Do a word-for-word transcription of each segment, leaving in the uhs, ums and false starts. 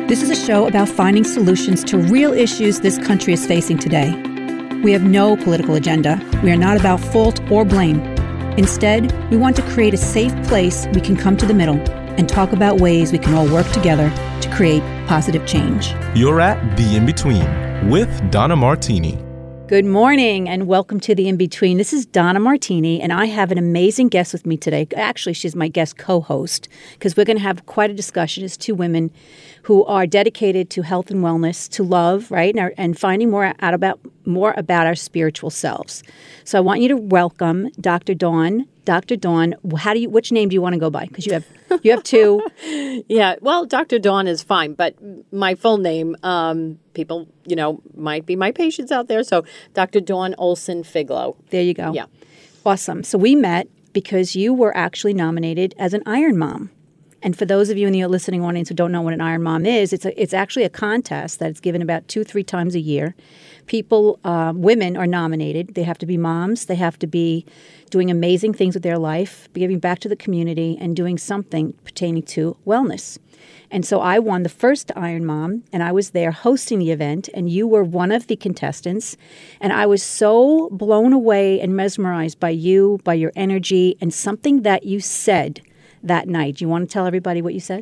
This is a show about finding solutions to real issues this country is facing today. We have no political agenda. We are not about fault or blame. Instead, we want to create a safe place we can come to the middle and talk about ways we can all work together to create positive change. You're at The In-Between with Donna Martini. Good morning and welcome to The In-Between. This is Donna Martini and I have an amazing guest with me today. Actually, she's my guest co-host because we're going to have quite a discussion as two women who are dedicated to health and wellness, to love, right, and, our, and finding more out about more about our spiritual selves. So I want you to welcome Doctor Dawn. Doctor Dawn, how do you? Which name do you want to go by? Because you have you have two. Yeah, well, Doctor Dawn is fine, but my full name, um, people, you know, might be my patients out there. So Doctor Dawn Olson Figlow. There you go. Yeah, awesome. So we met because you were actually nominated as an Iron Mom. And for those of you in the listening audience who don't know what an Iron Mom is, it's a, it's actually a contest that's given about two, three times a year. People, uh, women are nominated. They have to be moms. They have to be doing amazing things with their life, giving back to the community, and doing something pertaining to wellness. And so I won the first Iron Mom, and I was there hosting the event, and you were one of the contestants. And I was so blown away and mesmerized by you, by your energy, and something that you said that night. Do you want to tell everybody what you said?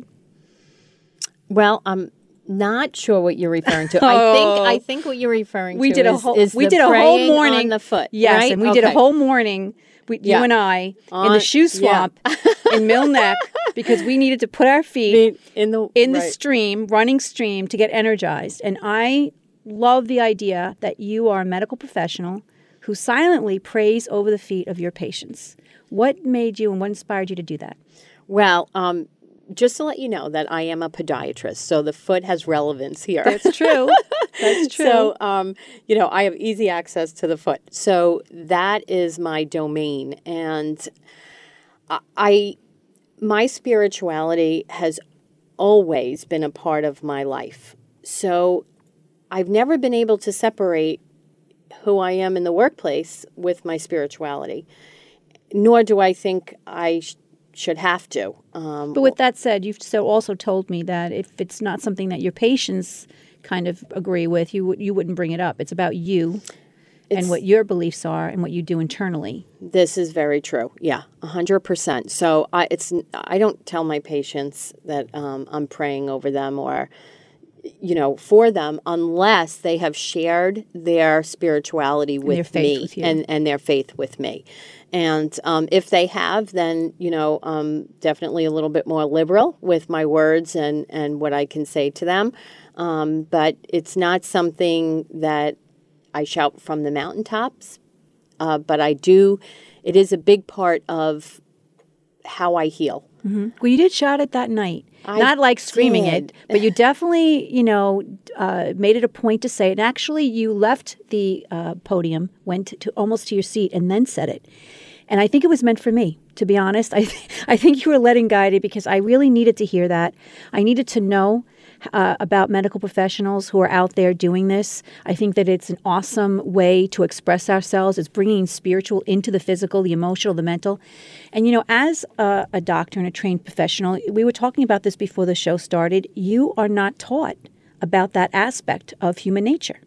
Well, I'm not sure what you're referring to. oh. I think I think what you're referring we to did a is, whole, is we the did a whole praying morning on the foot. Yes, right? and we okay. did a whole morning, we, yeah. you and I, on, in the shoe swamp yeah. in Mill Neck because we needed to put our feet in the in the right. stream, running stream, to get energized. And I love the idea that you are a medical professional who silently prays over the feet of your patients. What made you and what inspired you to do that? Well, um, just to let you know that I am a podiatrist, so the foot has relevance here. That's true. That's true. So, um, you know, I have easy access to the foot. So that is my domain. And I, my spirituality has always been a part of my life. So I've never been able to separate who I am in the workplace with my spirituality, nor do I think I sh- should have to. Um, but with that said, you've so also told me that if it's not something that your patients kind of agree with, you you wouldn't bring it up. It's about you and what your beliefs are and what you do internally. This is very true. Yeah, one hundred percent. So I, it's I don't tell my patients that um, I'm praying over them or, you know, for them unless they have shared their spirituality with me with and, and their faith with me. And um, if they have, then, you know, um, definitely a little bit more liberal with my words and, and what I can say to them. Um, but it's not something that I shout from the mountaintops. Uh, but I do, it is a big part of how I heal. Mm-hmm. Well, you did shout it that night. I Not like screaming did. it, but you definitely, you know, uh, made it a point to say it. And actually, you left the uh, podium, went to almost to your seat, and then said it. And I think it was meant for me, to be honest. I th- I think you were led and guided because I really needed to hear that. I needed to know uh, about medical professionals who are out there doing this. I think that it's an awesome way to express ourselves. It's bringing spiritual into the physical, the emotional, the mental. And, you know, as a, a doctor and a trained professional, we were talking about this before the show started. You are not taught about that aspect of human nature.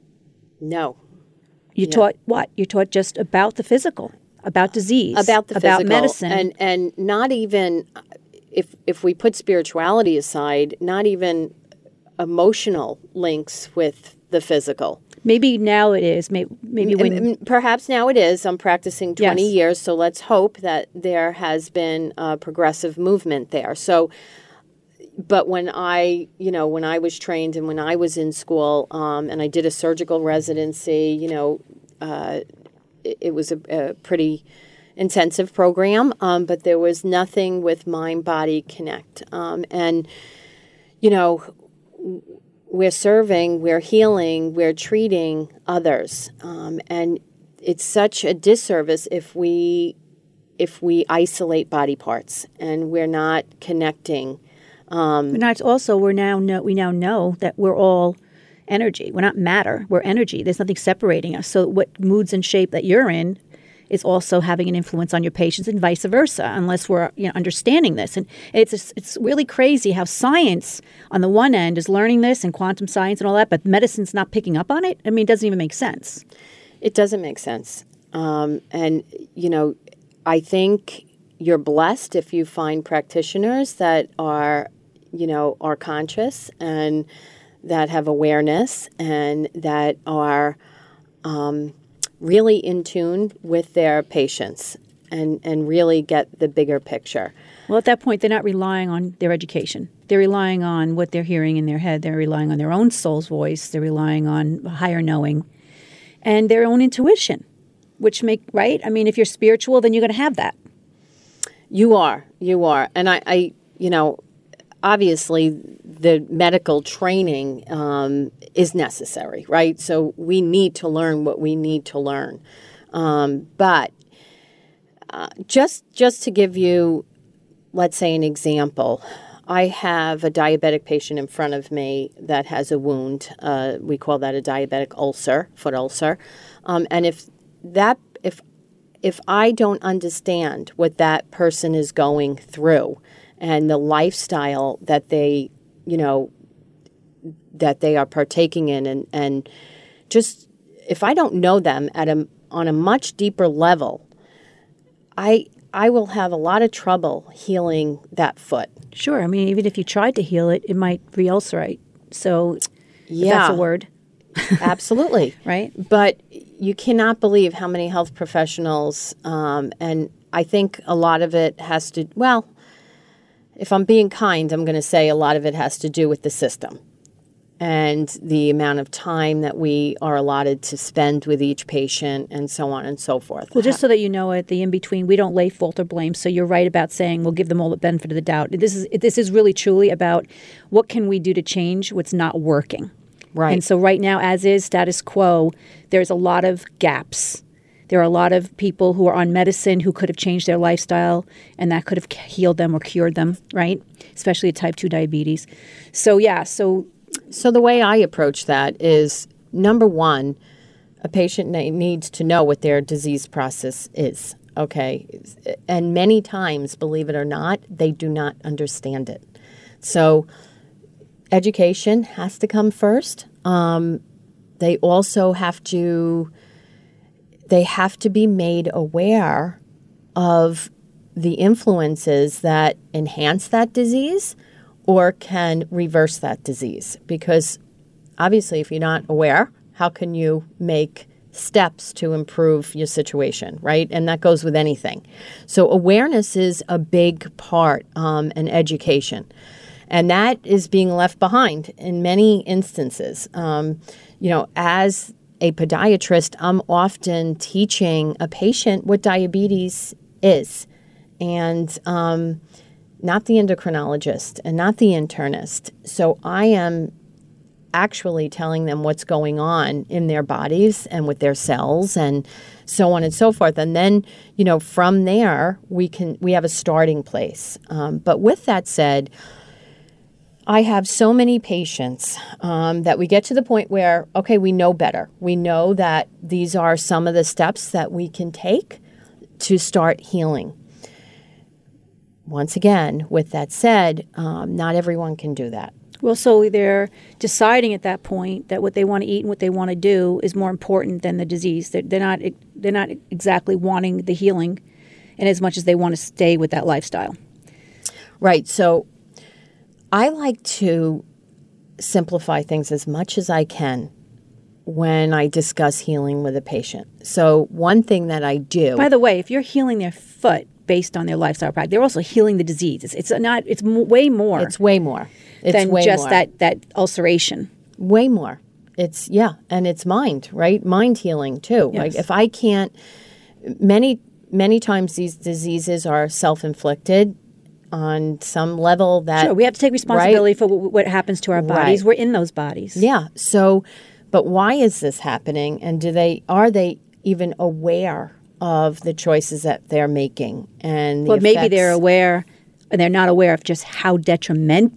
No. You're Yeah. taught what? You're taught just about the physical, about disease, about the about physical, medicine. and and not even if if we put spirituality aside, not even emotional links with the physical. Maybe now it is. Maybe, maybe when M- perhaps now it is. I'm practicing twenty Yes. years, so let's hope that there has been a progressive movement there. So, but when I, you know, when I was trained and when I was in school, um, and I did a surgical residency, you know, uh, it, it was a, a pretty intensive program, um, but there was nothing with mind-body connect. Um, and, you know, we're serving, we're healing, we're treating others. Um, and it's such a disservice if we if we isolate body parts and we're not connecting. Um, But not also, we're now know, we now know that we're all energy. We're not matter. We're energy. There's nothing separating us. So what moods and shape that you're in is also having an influence on your patients and vice versa, unless we're you know understanding this. And it's it's really crazy how science on the one end is learning this and quantum science and all that, but medicine's not picking up on it. I mean, it doesn't even make sense. It doesn't make sense. Um, and, you know, I think you're blessed if you find practitioners that are, you know, are conscious and that have awareness and that are um, really in tune with their patients and, and really get the bigger picture. Well, at that point, they're not relying on their education. They're relying on what they're hearing in their head. They're relying on their own soul's voice. They're relying on higher knowing and their own intuition, which make, right? I mean, if you're spiritual, then you're going to have that. You are. You are. And I, I you know, obviously the medical training um, is necessary, right? So we need to learn what we need to learn. Um, but uh, just just to give you, let's say, an example, I have a diabetic patient in front of me that has a wound. Uh, we call that a diabetic ulcer, foot ulcer. Um, and if that, if if I don't understand what that person is going through and the lifestyle that they, you know, that they are partaking in, and, and just if I don't know them at a on a much deeper level, I I will have a lot of trouble healing that foot. Sure. I mean, even if you tried to heal it, it might re-ulcerate. So yeah, that's a word. Absolutely. Right. But you cannot believe how many health professionals, um, and I think a lot of it has to, well, if I'm being kind, I'm going to say a lot of it has to do with the system and the amount of time that we are allotted to spend with each patient and so on and so forth. Well, just so that you know, at the in-between, we don't lay fault or blame. So you're right about saying we'll give them all the benefit of the doubt. This is this is really truly about what can we do to change what's not working. Right. And so right now, as is status quo, there's a lot of gaps. There are a lot of people who are on medicine who could have changed their lifestyle, and that could have healed them or cured them, right? Especially type two diabetes. So, yeah, so... So the way I approach that is, number one, a patient needs to know what their disease process is, okay? And many times, believe it or not, they do not understand it. So education has to come first. Um, they also have to, they have to be made aware of the influences that enhance that disease or can reverse that disease. Because obviously, if you're not aware, how can you make steps to improve your situation, right? And that goes with anything. So awareness is a big part, um, and education. And that is being left behind in many instances. Um, you know, as a podiatrist, I'm often teaching a patient what diabetes is. And um, not the endocrinologist and not the internist. So I am actually telling them what's going on in their bodies and with their cells and so on and so forth. And then, you know, from there, we can we have a starting place. Um, but with that said, I have so many patients um, that we get to the point where, okay, we know better. We know that these are some of the steps that we can take to start healing. Once again, with that said, um, not everyone can do that. Well, so they're deciding at that point that what they want to eat and what they want to do is more important than the disease. They're, they're not they're not exactly wanting the healing, in as much as they want to stay with that lifestyle. Right. So I like to simplify things as much as I can when I discuss healing with a patient. So one thing that I do. By the way, if you're healing their foot based on their lifestyle practice, they're also healing the disease. It's, it's not. It's m- way more. It's way more. It's than way just more. that that ulceration. Way more. It's yeah, and it's mind, right? Mind healing too. Yes. Like if I can't, many many times these diseases are self-inflicted on some level. That Sure, we have to take responsibility right? for w- what happens to our bodies. Right. We're in those bodies. Yeah. So, but why is this happening? And do they are they even aware of the choices that they're making? And the Well, maybe effects? they're aware, and they're not aware of just how detrimental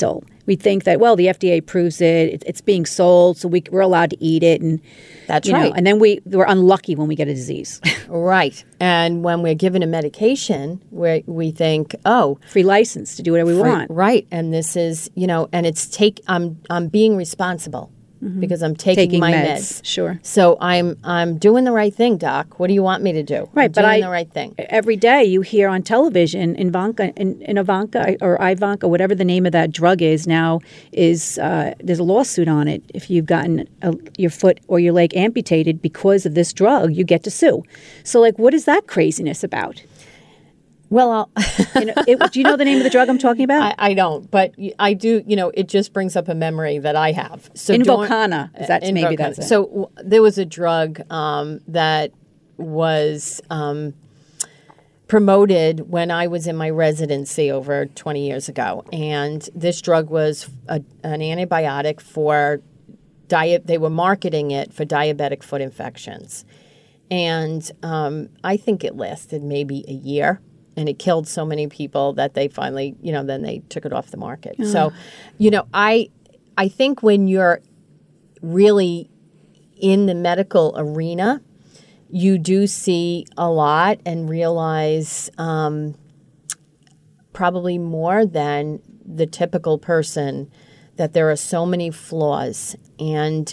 We think that, well, the F D A approves it, it it's being sold, so we, we're allowed to eat it. And That's you know, right. and then we, we're unlucky when we get a disease. Right. And when we're given a medication, we we think, oh, Free license to do whatever we free- want. right. And this is, you know, and it's take, I'm, I'm being responsible because I'm taking, Taking my meds. meds. Sure. So I'm, I'm doing the right thing, Doc. What do you want me to do? Right, I'm but doing I- the right thing. Every day you hear on television, Ivanka, in, in Ivanka or Ivanka, whatever the name of that drug is now, is uh, there's a lawsuit on it. If you've gotten a, your foot or your leg amputated because of this drug, you get to sue. So, like, what is that craziness about? Well, I'll, You know, it, do you know the name of the drug I'm talking about? I, I don't, but y- I do. You know, it just brings up a memory that I have. So during- Invokana. Is that- maybe Invokana. that's it. So w- there was a drug um, that was um, promoted when I was in my residency over twenty years ago, and this drug was a, an antibiotic for diet. They were marketing it for diabetic foot infections, and um, I think it lasted maybe a year. And it killed so many people that they finally, you know, then they took it off the market. So, you know, I, I think when you're really in the medical arena, you do see a lot and realize um, probably more than the typical person that there are so many flaws. And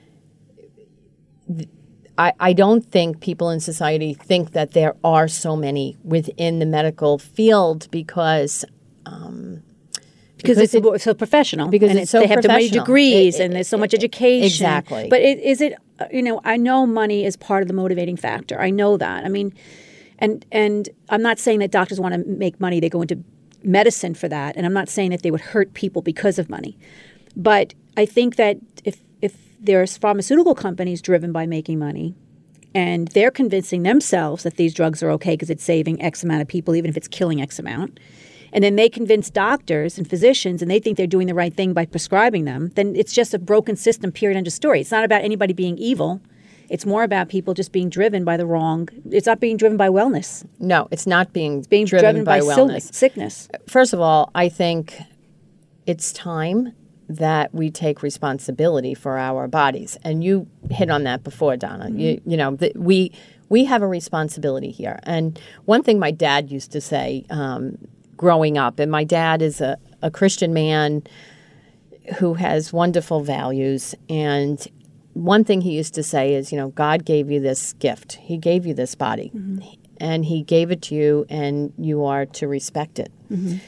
th- I, I don't think people in society think that there are so many within the medical field because um, because, it's, it's so professional. because and it's so they have so many professional. degrees It- and it- there's so much it- education. exactly. But it, is it, uh, you know, I know money is part of the motivating factor. I know that. I mean, and and I'm not saying that doctors want to make money. They go into medicine for that. And I'm not saying that they would hurt people because of money. But I think that if if there's pharmaceutical companies driven by making money, and they're convincing themselves that these drugs are okay because it's saving X amount of people, even if it's killing X amount, and then they convince doctors and physicians and they think they're doing the right thing by prescribing them, then it's just a broken system, period, end of story. It's not about anybody being evil. It's more about people just being driven by the wrong. It's not being driven by wellness. no, it's not being, Being driven, driven, by, by, wellness. sil- sickness. First of all, I think it's time that we take responsibility for our bodies, and you hit on that before, Donna. Mm-hmm. You, you know, that we we have a responsibility here. And one thing my dad used to say um, growing up, and my dad is a, a Christian man who has wonderful values, and one thing he used to say is, you know, God gave you this gift. He gave you this body, Mm-hmm. and He gave it to you, and you are to respect it. Mm-hmm.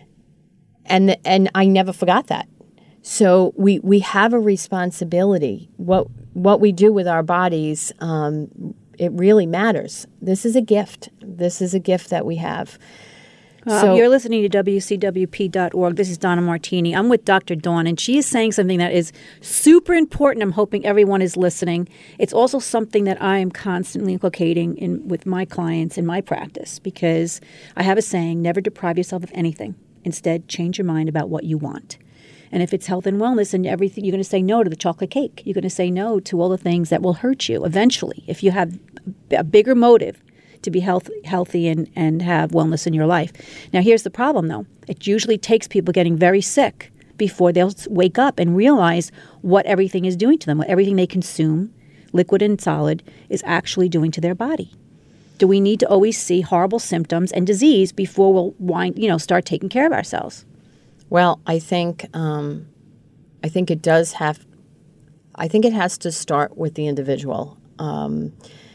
And and I never forgot that. So we, we have a responsibility. What what we do with our bodies, um, it really matters. This is a gift. This is a gift that we have. Uh, So- you're listening to W C W P dot org. This is Donna Martini. I'm with Doctor Dawn, and she is saying something that is super important. I'm hoping everyone is listening. It's also something that I am constantly inculcating in with my clients in my practice, because I have a saying, never deprive yourself of anything. Instead, change your mind about what you want. And if it's health and wellness and everything, you're going to say no to the chocolate cake. You're going to say no to all the things that will hurt you eventually. If you have a bigger motive to be health, healthy and, and have wellness in your life. Now, here's the problem, though. It usually takes people getting very sick before they'll wake up and realize what everything is doing to them, what everything they consume, liquid and solid, is actually doing to their body. Do we need to always see horrible symptoms and disease before we'll wind, you know, start taking care of ourselves? Well, I think um, I think it does have. I think it has to start with the individual. Um,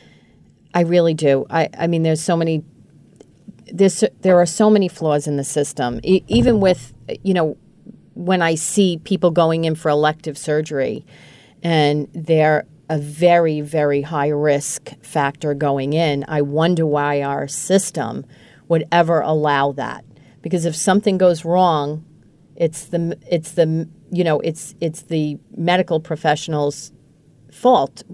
I really do. I, I mean, there's so many. There's there are so many flaws in the system. E- even with you know, when I see people going in for elective surgery, and they're a very very high risk factor going in, I wonder why our system would ever allow that. Because if something goes wrong, it's the it's the you know it's it's the medical professional's fault.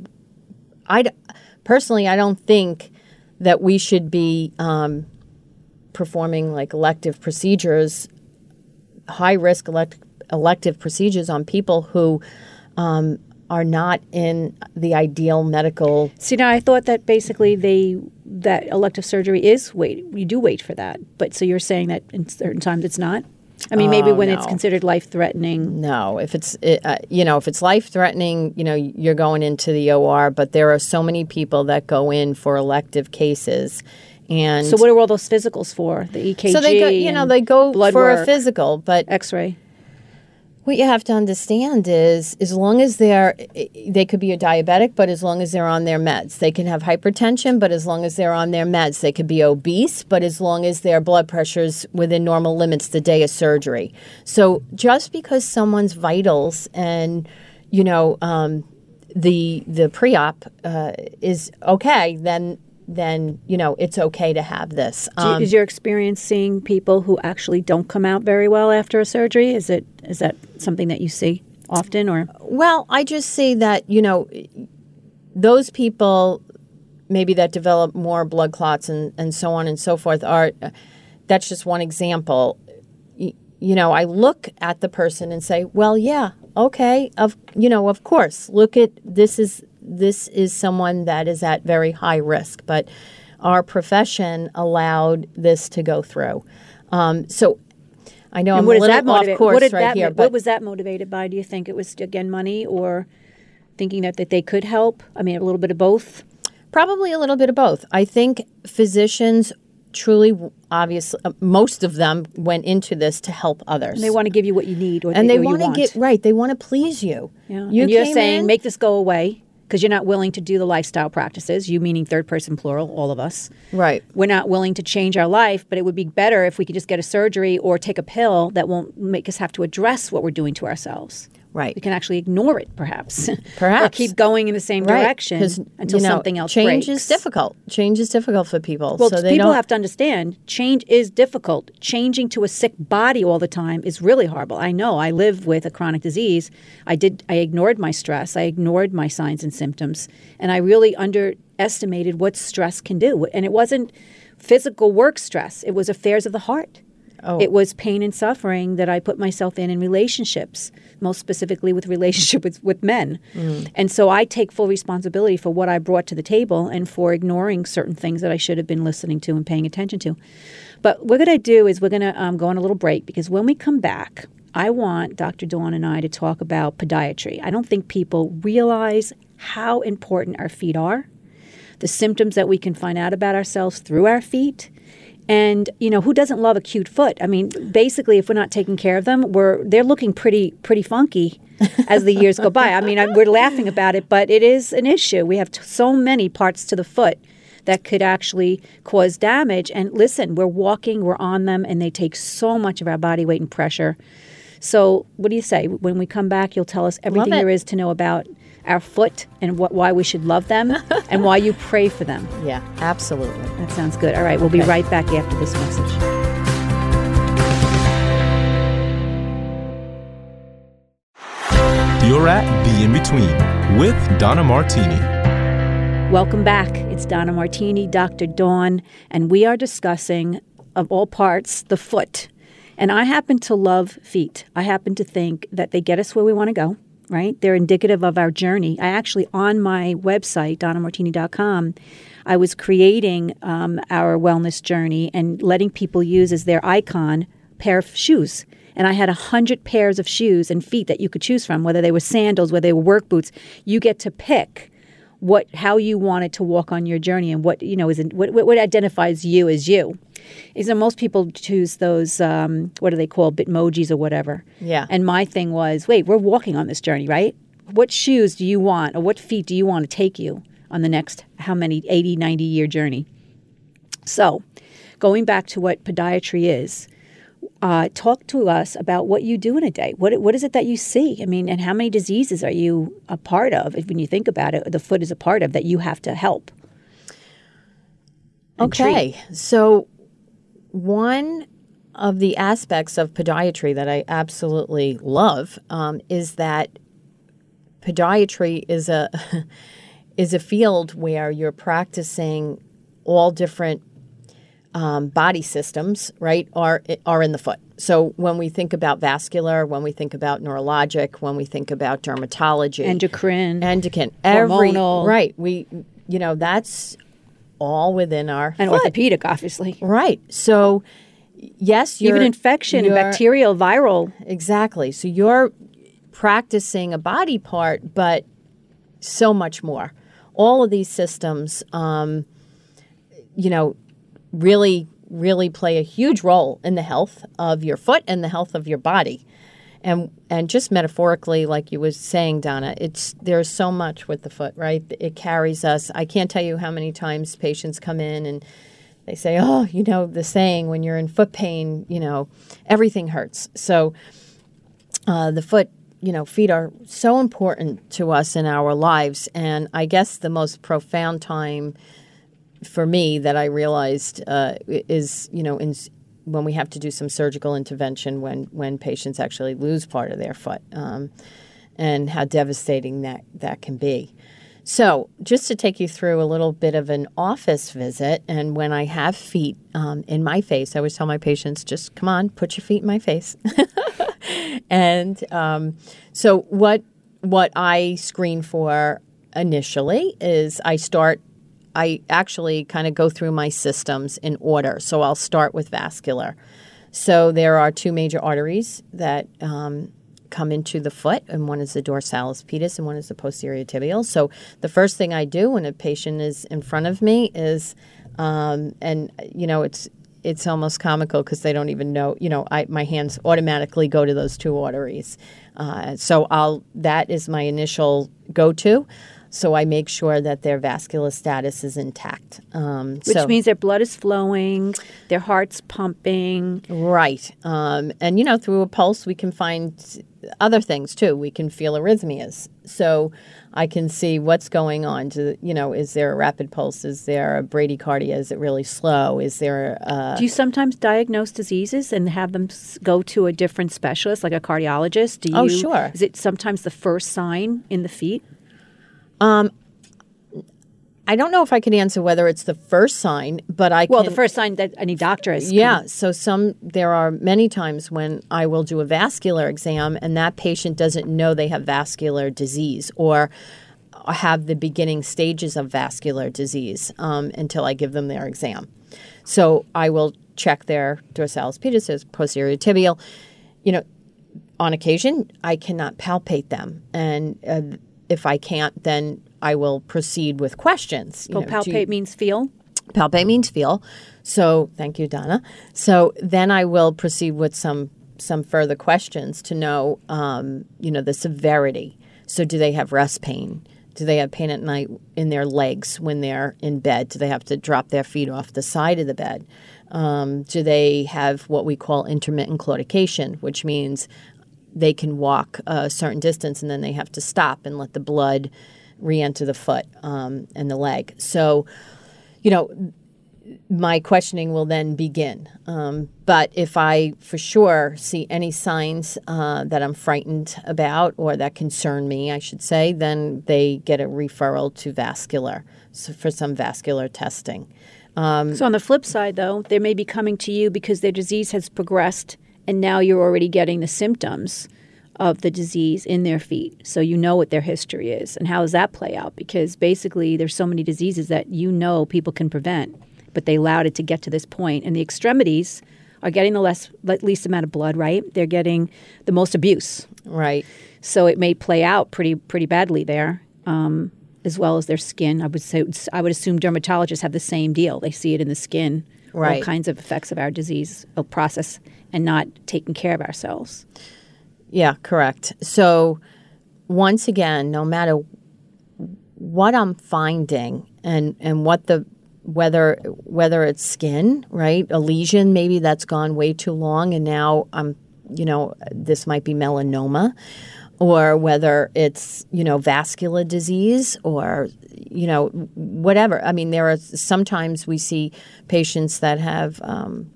I personally I don't think that we should be um, performing like elective procedures, high risk elect, elective procedures on people who um, are not in the ideal medical. See, now I thought that basically they that elective surgery is wait. You do wait for that, but so you're saying that in certain times it's not. I mean, maybe Oh, when no. it's considered life-threatening. No, if it's it, uh, you know if it's life threatening, you know you're going into the O R. But there are so many people that go in for elective cases, and So what are all those physicals for? The E K G. so they go, you know, and they go blood for work, a physical. But X-ray. what you have to understand is, as long as they're, they could be a diabetic, but as long as they're on their meds, they can have hypertension, but as long as they're on their meds, they could be obese, but as long as their blood pressure's within normal limits the day of surgery. So just because someone's vitals and, you know, um, the the pre-op uh, is okay, then then you know it's okay to have this. Do you- Um, is your experience seeing people who actually don't come out very well after a surgery? Is it is that something that you see often, or Well, I just say that, you know, those people maybe that develop more blood clots and, and so on and so forth are, that's just one example. Y- You know, I look at the person and say, well, yeah, okay, of, you know, of course, look at, this is, this is someone that is at very high risk, but our profession allowed this to go through. Um, so I know and I'm what a does little that off motivate? course What did right that? here, mo- but what was that motivated by? Do you think it was again money, or thinking that, that they could help? I mean, a little bit of both. probably a little bit of both. I think physicians truly, obviously, uh, most of them went into this to help others. And they want to give you what you need, or and they, they or you want to want. get right. They want to please you. Yeah. You and you're came saying in- make this go away because you're not willing to do the lifestyle practices. You meaning third person plural, all of us. right. We're not willing to change our life, but it would be better if we could just get a surgery or take a pill that won't make us have to address what we're doing to ourselves. Right. We can actually ignore it, perhaps. Perhaps. or keep going in the same Right. direction 'Cause, until you know, something else change breaks. is difficult. Change is difficult for people. Well, so they people don't, have to understand change is difficult. Changing to a sick body all the time is really horrible. I know. I live with a chronic disease. I did. I ignored my stress. I ignored my signs and symptoms, and I really underestimated what stress can do. And it wasn't physical work stress. It was affairs of the heart. Oh. It was pain and suffering that I put myself in in relationships, most specifically with relationship with, with men. Mm. And so I take full responsibility for what I brought to the table and for ignoring certain things that I should have been listening to and paying attention to. But what we're going to do is we're going to um, go on a little break, because when we come back, I want Doctor Dawn and I to talk about podiatry. I don't think people realize how important our feet are, the symptoms that we can find out about ourselves through our feet. And, you know, who doesn't love a cute foot? I mean, basically, if we're not taking care of them, we're they're looking pretty pretty funky as the years go by. I mean, I, we're laughing about it, but it is an issue. We have t- so many parts to the foot that could actually cause damage. And listen, we're walking, we're on them, and they take so much of our body weight and pressure. So what do you say? When we come back, you'll tell us everything it. there is to know about our foot and what, why we should love them and why you pray for them. Yeah, absolutely. That sounds good. All right, we'll be Okay. right back after this message. You're at The In Between with Donna Martini. Welcome back. It's Donna Martini, Doctor Dawn, and we are discussing, of all parts, the foot. And I happen to love feet. I happen to think that they get us where we want to go, right? They're indicative of our journey. I actually, on my website, donna martini dot com, I was creating um, our wellness journey and letting people use as their icon pair of shoes. And I had a hundred pairs of shoes and feet that you could choose from, whether they were sandals, whether they were work boots. You get to pick what how you wanted to walk on your journey and what you know is what what identifies you as you. Is that most people choose those um, what do they call Bitmojis or whatever. Yeah. And my thing was, wait, we're walking on this journey, right? What shoes do you want, or what feet do you want to take you on the next how many eighty, ninety year journey? So, going back to what podiatry is. Uh, talk to us about what you do in a day. What what is it that you see? I mean, and how many diseases are you a part of? If when you think about it, the foot is a part of that you have to help. and Okay, treat. so one of the aspects of podiatry that I absolutely love um, is that podiatry is a is a field where you're practicing all different um, body systems, right, are are in the foot. So when we think about vascular, when we think about neurologic, when we think about dermatology, Endocrine, endocrine, every hormonal. right, we you know that's all within our and foot. orthopedic, obviously. Right. So, yes, you're, even infection and you're- bacterial, viral. Exactly. So you're practicing a body part, but so much more. All of these systems, um, you know, really, really play a huge role in the health of your foot and the health of your body. And and just metaphorically, like you was saying, Donna, it's there's so much with the foot, right? It carries us. I can't tell you how many times patients come in and they say, oh, you know, the saying, when you're in foot pain, you know, everything hurts. So uh, the foot, you know, feet are so important to us in our lives. And I guess the most profound time for me that I realized uh, is, you know, in when we have to do some surgical intervention when, when patients actually lose part of their foot, um, and how devastating that, that can be. So just to take you through a little bit of an office visit, and when I have feet um, in my face, I always tell my patients, just come on, put your feet in my face. And um, so what what I screen for initially is I start I actually kind of go through my systems in order. So I'll start with vascular. So there are two major arteries that um, come into the foot, and one is the dorsalis pedis and one is the posterior tibial. So the first thing I do when a patient is in front of me is, um, and you know, it's it's almost comical because they don't even know, you know, I, my hands automatically go to those two arteries. Uh, so I'll that is my initial go-to. So I make sure that their vascular status is intact. Um, Which so, means their blood is flowing, their heart's pumping. Right. Um, and, you know, through a pulse, we can find other things, too. We can feel arrhythmias. So I can see what's going on. To, you know, is there a rapid pulse? Is there a bradycardia? Is it really slow? Is there a... Do you sometimes diagnose diseases and have them s- go to a different specialist, like a cardiologist? Do you, Oh, sure. Is it sometimes the first sign in the feet? Um, I don't know if I can answer whether it's the first sign, but I Well, can... the first sign that any doctor has. Yeah, so some there are many times when I will do a vascular exam and that patient doesn't know they have vascular disease or have the beginning stages of vascular disease um, until I give them their exam. So I will check their dorsalis pedis, their posterior tibial. You know, on occasion, I cannot palpate them, and uh, if I can't, then I will proceed with questions. You Oh, know, do palpate you- means feel? Palpate means feel. So thank you, Donna. So then I will proceed with some some further questions to know, um, you know, the severity. So do they have rest pain? Do they have pain at night in their legs when they're in bed? Do they have to drop their feet off the side of the bed? Um, do they have what we call intermittent claudication, which means they can walk a certain distance and then they have to stop and let the blood re-enter the foot um, and the leg. So, you know, my questioning will then begin. Um, but if I for sure see any signs uh, that I'm frightened about or that concern me, I should say, then they get a referral to vascular so for some vascular testing. Um, So on the flip side, though, they may be coming to you because their disease has progressed and now you're already getting the symptoms of the disease in their feet. So you know what their history is. And how does that play out? Because basically there's so many diseases that you know people can prevent, but they allowed it to get to this point. And the extremities are getting the less, least amount of blood, right? They're getting the most abuse. right. So it may play out pretty pretty badly there, um, as well as their skin. I would say I would assume dermatologists have the same deal. They see it in the skin, Right. all kinds of effects of our disease of process and not taking care of ourselves. Yeah, correct. So once again, no matter what I'm finding and, and what the whether whether it's skin, right, a lesion maybe that's gone way too long and now I'm, you know, this might be melanoma, or whether it's, you know, vascular disease or, you know, whatever. I mean, there are sometimes we see patients that have um,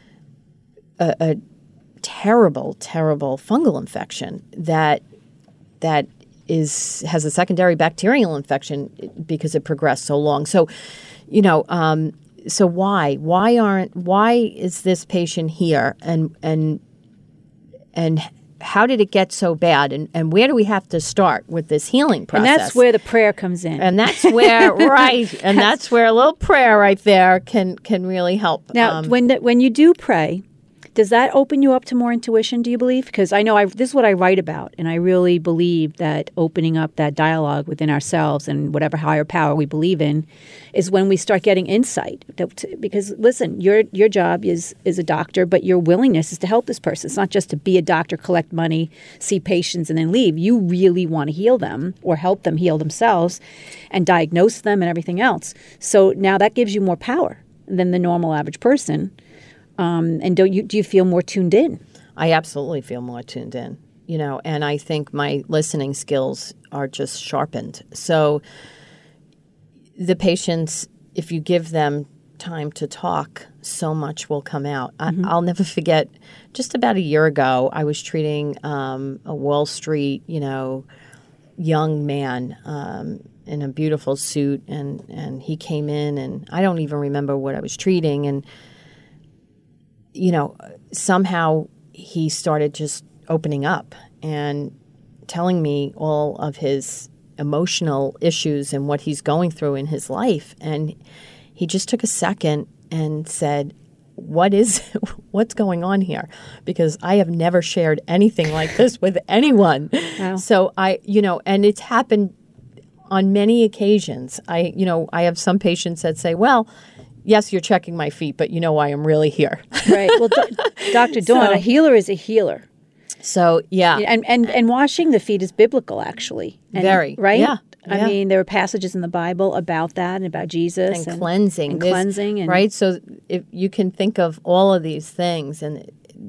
a, a terrible, terrible fungal infection that that is has a secondary bacterial infection because it progressed so long. So, you know, um, so why why aren't why is this patient here and and and how did it get so bad and, and where do we have to start with this healing process? And that's where the prayer comes in. And that's where right, and that's where a little prayer right there can can really help. Now, Um, when the, when you do pray, Does that open you up to more intuition, do you believe? Because I know I, this is what I write about, and I really believe that opening up that dialogue within ourselves and whatever higher power we believe in is when we start getting insight. Because, listen, your your job is, is a doctor, but your willingness is to help this person. It's not just to be a doctor, collect money, see patients, and then leave. You really want to heal them or help them heal themselves and diagnose them and everything else. So now that gives you more power than the normal average person. Um, and do you do you feel more tuned in? I absolutely feel more tuned in, you know, and I think my listening skills are just sharpened. So the patients, if you give them time to talk, so much will come out. Mm-hmm. I, I'll never forget, just about a year ago, I was treating um, a Wall Street, you know, young man um, in a beautiful suit, and, and he came in, and I don't even remember what I was treating, and you know, somehow he started just opening up and telling me all of his emotional issues and what he's going through in his life. And he just took a second and said, what is, what's going on here? Because I have never shared anything like this with anyone. Wow. So I, you know, and it's happened on many occasions. I, you know, I have some patients that say, well, yes, you're checking my feet, but you know why I'm really here. Right. Well, do- Doctor Dawn, so, a healer is a healer. So, yeah. And, and and washing the feet is biblical, actually. And, Very. Right? Yeah. I yeah. mean, there are passages in the Bible about that and about Jesus. And, and cleansing. And There's, cleansing. And, right? So if you can think of all of these things, and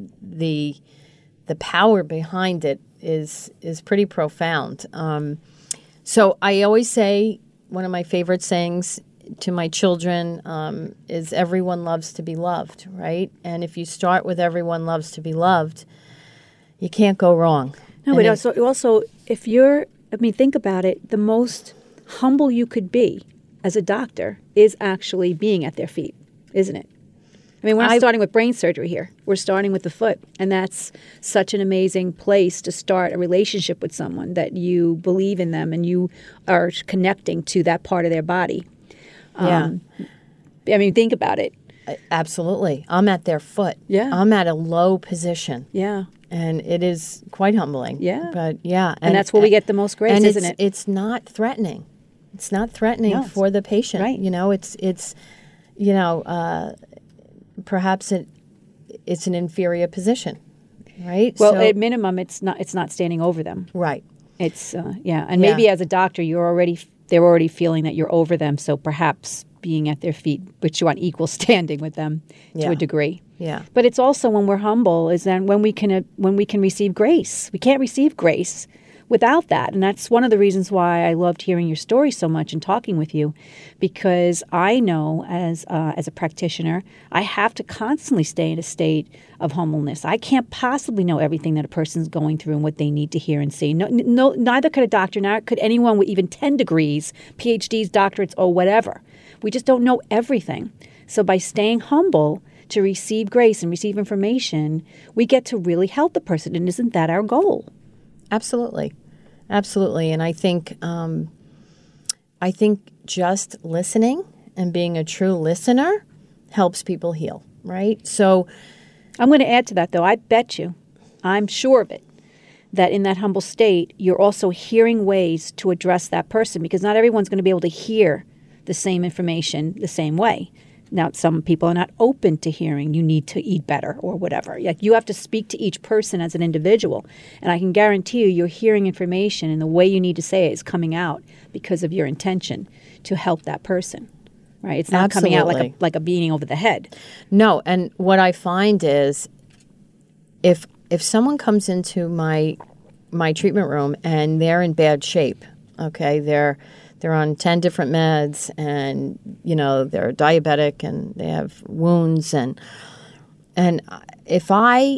the the power behind it is, is pretty profound. Um, so I always say, one of my favorite sayings to my children um, is everyone loves to be loved, right? And if you start with everyone loves to be loved, you can't go wrong. No, and but it, also, also, if you're, I mean, think about it, the most humble you could be as a doctor is actually being at their feet, isn't it? I mean, we're not I, starting with brain surgery here. We're starting with the foot. And that's such an amazing place to start a relationship with someone, that you believe in them and you are connecting to that part of their body. Yeah. Um, I mean, think about it. Absolutely. I'm at their foot. Yeah. I'm at a low position. Yeah. And it is quite humbling. Yeah. But yeah. And, and that's where we get the most grace, and isn't it's, it? it's not threatening. It's not threatening no, for the patient. Right. You know, it's, it's you know, uh, perhaps it it's an inferior position, right? Well, so, at minimum, it's not it's not standing over them. Right. It's, uh, yeah. And maybe yeah. as a doctor, you're already... they're already feeling that you're over them, so perhaps being at their feet, but you're on equal standing with them yeah. to a degree. Yeah. But it's also when we're humble is then when we can uh, when we can receive grace. We can't receive grace without that, and that's one of the reasons why I loved hearing your story so much and talking with you, because I know as uh, as a practitioner, I have to constantly stay in a state of humbleness. I can't possibly know everything that a person's going through and what they need to hear and see. No, no, neither could a doctor, neither could anyone with even ten degrees, P H Ds, doctorates, or whatever. We just don't know everything. So by staying humble to receive grace and receive information, we get to really help the person. And isn't that our goal? Absolutely. Absolutely. And I think um, I think just listening and being a true listener helps people heal, right? So I'm going to add to that, though. I bet you, I'm sure of it, that in that humble state, you're also hearing ways to address that person, because not everyone's going to be able to hear the same information the same way. Now, some people are not open to hearing you need to eat better or whatever. Like, you have to speak to each person as an individual. And I can guarantee you, you're hearing information and the way you need to say it is coming out because of your intention to help that person. Right? It's not Absolutely. coming out like a, like a beating over the head. No. And what I find is if if someone comes into my my treatment room and they're in bad shape, okay, they're They're on ten different meds, and, you know, they're diabetic and they have wounds. And and if I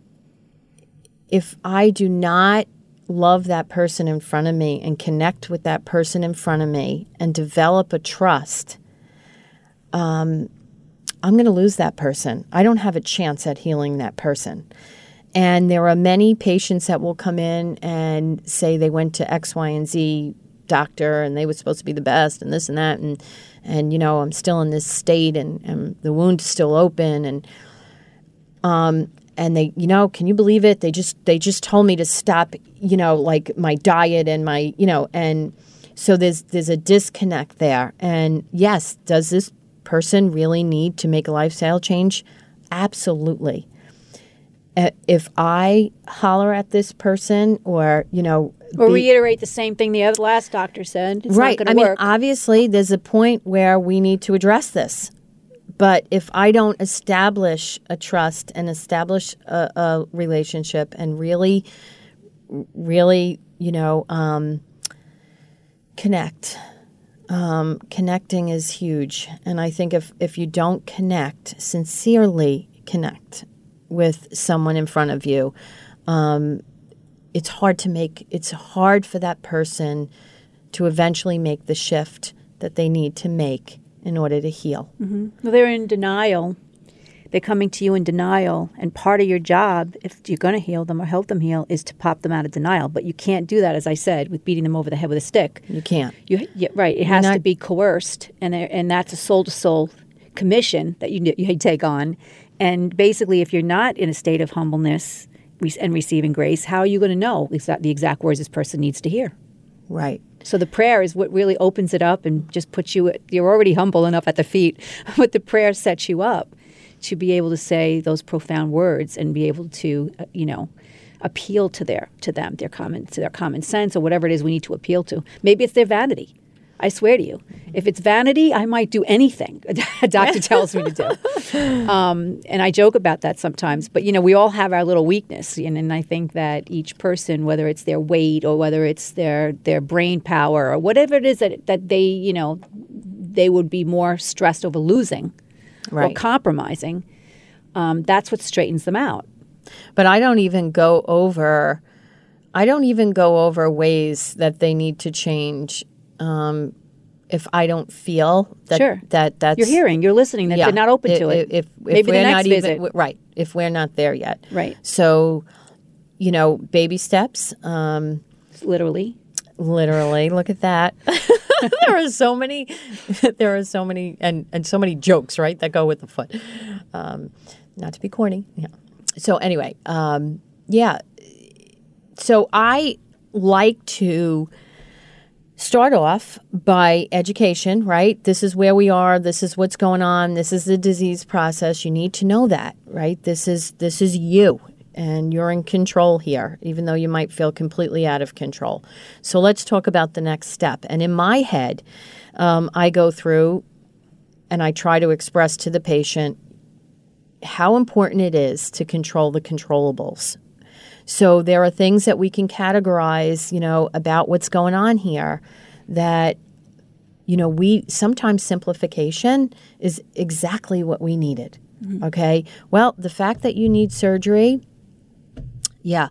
if I do not love that person in front of me and connect with that person in front of me and develop a trust, um, I'm going to lose that person. I don't have a chance at healing that person. And there are many patients that will come in and say they went to X, Y, and Z doctor and they were supposed to be the best and this and that, and and you know, I'm still in this state, and, and the wound's still open, and Um, and they, you know, can you believe it? They just they just told me to stop, you know, like my diet and my, you know, and so there's there's a disconnect there. And yes, does this person really need to make a lifestyle change? Absolutely. Uh, if I holler at this person or, you know, or be, reiterate the same thing the other last doctor said, it's right. not I going to mean, work. obviously, there's a point where we need to address this. But if I don't establish a trust and establish a, a relationship and really, really, you know, um, connect, um, connecting is huge. And I think if, if you don't connect, sincerely connect with someone in front of you, um, it's hard to make, it's hard for that person to eventually make the shift that they need to make in order to heal. Mm-hmm. Well, they're in denial. They're coming to you in denial. And part of your job, if you're going to heal them or help them heal, is to pop them out of denial. But you can't do that, as I said, with beating them over the head with a stick. You can't. You, yeah, right. It has not, to be coerced. And and that's a soul-to-soul commission that you, you take on. And basically, if you're not in a state of humbleness and receiving grace, how are you going to know the exact words this person needs to hear? Right. So the prayer is what really opens it up and just puts you, you're already humble enough at the feet, but the prayer sets you up to be able to say those profound words and be able to, uh, you know, appeal to their, to them, their common, to their common sense or whatever it is we need to appeal to. Maybe it's their vanity. I swear to you, if it's vanity, I might do anything a doctor tells me to do. Um, and I joke about that sometimes. But, you know, we all have our little weakness. And, and I think that each person, whether it's their weight or whether it's their, their brain power or whatever it is that, that they, you know, they would be more stressed over losing right. or compromising, um, that's what straightens them out. But I don't even go over, I don't even go over ways that they need to change. Um, if I don't feel that sure. that that's you're hearing, you're listening, that yeah, they're not open if, to it. If, if maybe we're the next not visit, even, right? If we're not there yet, right? So, you know, baby steps. Um, literally, literally. Look at that. There are so many. There are so many, and and so many jokes, right, that go with the foot. Um, not to be corny. Yeah. So anyway, um, yeah. So I like to start off by education, right? This is where we are. This is what's going on. This is the disease process. You need to know that, right? This is this is you, and you're in control here, even though you might feel completely out of control. So let's talk about the next step. And in my head, um, I go through and I try to express to the patient how important it is to control the controllables. So there are things that we can categorize, you know, about what's going on here that, you know, we sometimes simplification is exactly what we needed. Mm-hmm. Okay. Well, the fact that you need surgery, yeah,